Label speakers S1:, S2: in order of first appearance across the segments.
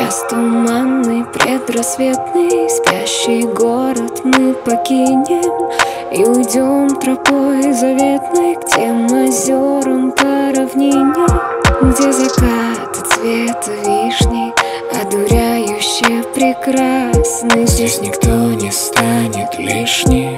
S1: Час туманный, предрассветный, спящий город мы покинем и уйдем тропой заветной к тем озерам по равнине, где закаты цвета вишни одуряюще прекрасны. Здесь никто не станет лишним.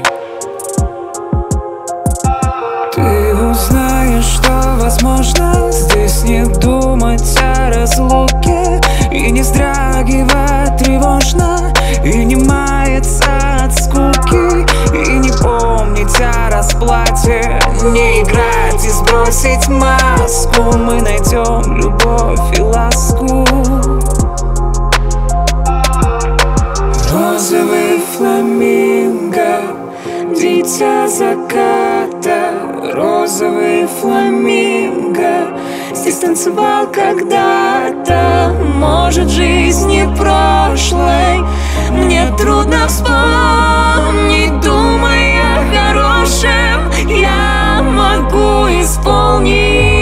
S2: Ты узнаешь, что возможно здесь не думать о разлуке и не вздрагивать тревожно, и не маяться от скуки, и не помнить о расплате, не играть и сбросить маску. Мы найдем любовь и ласку. Розовый фламинго, дитя заката. Розовый фламинго здесь танцевал когда-то. Может, жизни прошлой мне трудно вспомнить, думая о хорошем, я могу исполнить.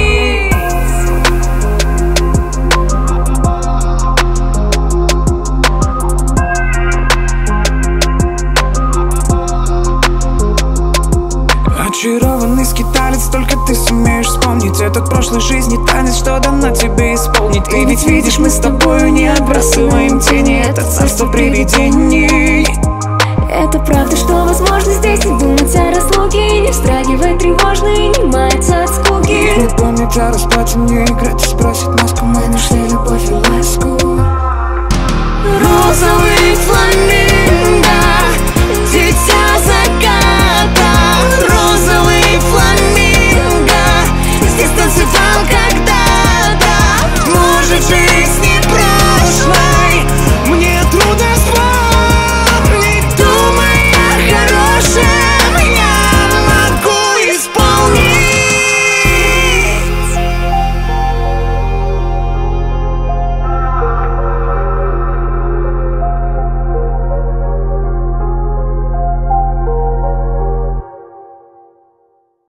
S2: Очарованный скиталец, только ты сумеешь вспомнить этот прошлой жизни танец, что дано тебе исполнить. Ты ведь видишь, мы с тобою не отбрасываем тени, это царство привидений.
S1: Это правда, что возможно здесь не думать о разлуке, не вздрагивать тревожно и не маяться от скуки,
S2: не помнить о расплате, не играть и сбросить маску.